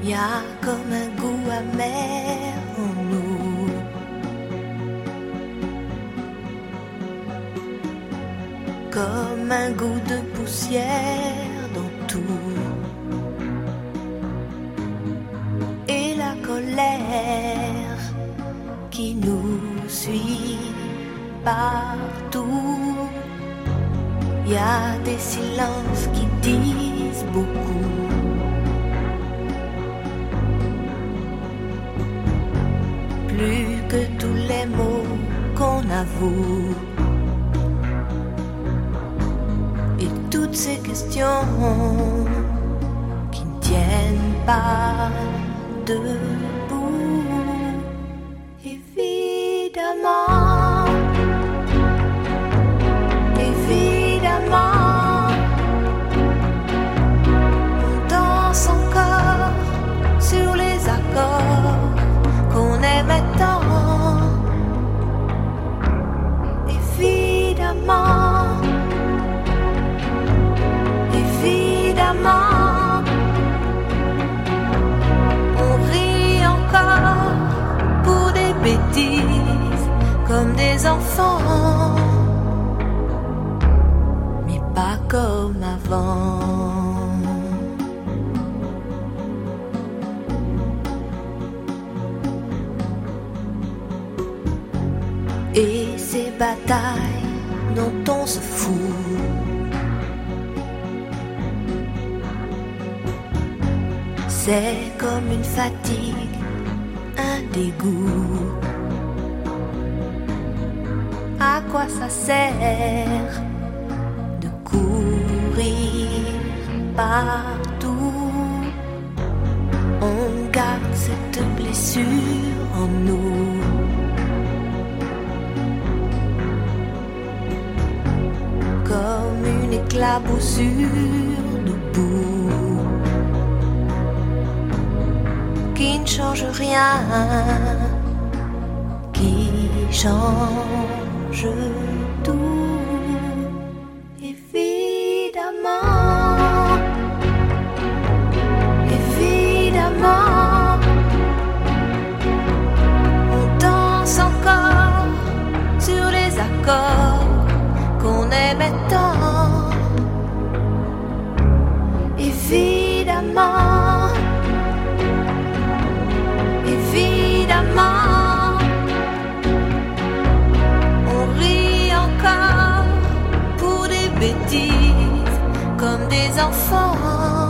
y a comme un goût amer en nous. Comme un goût de poussière dans tout. Et la colère qui nous suit partout. Y a des silences qui disent beaucoup. Plus que tous les mots qu'on avoue. Et toutes ces questions qui ne tiennent pas debout. Évidemment, évidemment, on danse encore sur les accords qu'on aimait tant. Évidemment, évidemment, on rit encore pour des bêtises comme des enfants, mais pas comme avant. Et ces batailles dont on se fout, c'est comme une fatigue, un dégoût. À quoi ça sert de courir partout? On garde cette blessure en nous. Comme une éclaboussure de boue qui ne change rien, qui change tout. Évidemment, évidemment, on danse encore sur les accords qu'on aimait tant. Évidemment, évidemment, on rit encore pour des bêtises comme des enfants.